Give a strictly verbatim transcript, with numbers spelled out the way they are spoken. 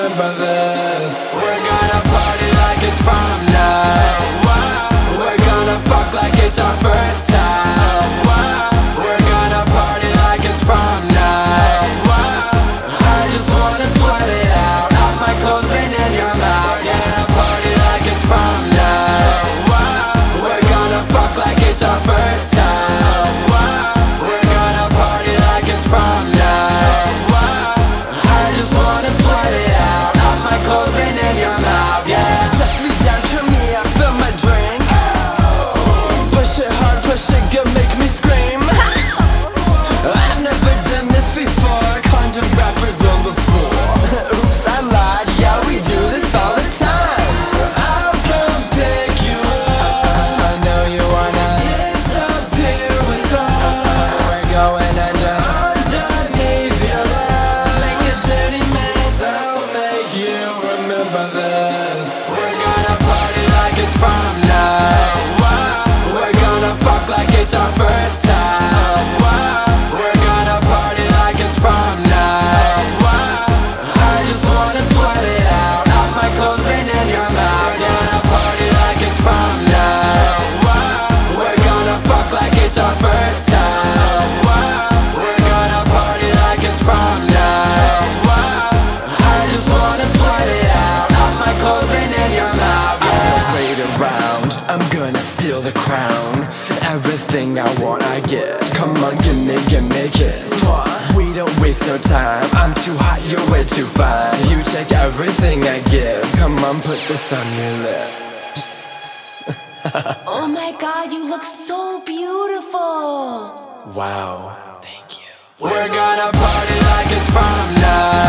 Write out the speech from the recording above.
remember this. We're gonna party like it's prom night. We're gonna fuck like it's our first time. We're gonna party like it's prom night. I just wanna sweat it out, out my clothes and in your mouth. We're gonna party like it's prom night. We're gonna fuck like it's our first time. We're gonna party like it's prom night. I just wanna sweat it out, out my clothes and in your mouth, yeah. Just reach down to me, I spill my drink. Push it hard, push it good, make me scream. I've never done this before, condom rappers on the floor. Oops, I lied, yeah, we do this all the time. I'll come pick you up. I know you wanna Disappear with us. We're going under Underneath your love, make a dirty mess. I'll make you remember this. We're gonna party like it's prom night. We're gonna fuck like it's our first time. We're gonna party like it's prom night. I just wanna sweat it out, out my clothes and in your mouth. We're gonna party like it's prom night. We're gonna fuck like it's our first time. We're gonna party like it's prom night. I just wanna sweat it out, out my clothes and in your mouth, I'm yeah. gonna play it around, I'm gonna steal the crown. Everything I want I get, come on give me, give me a kiss. We don't waste no time, I'm too hot, you're way too fine. You take everything I give, come on put this on your lips. Oh my god, you look so beautiful. Wow, thank you. We're gonna party like it's prom night.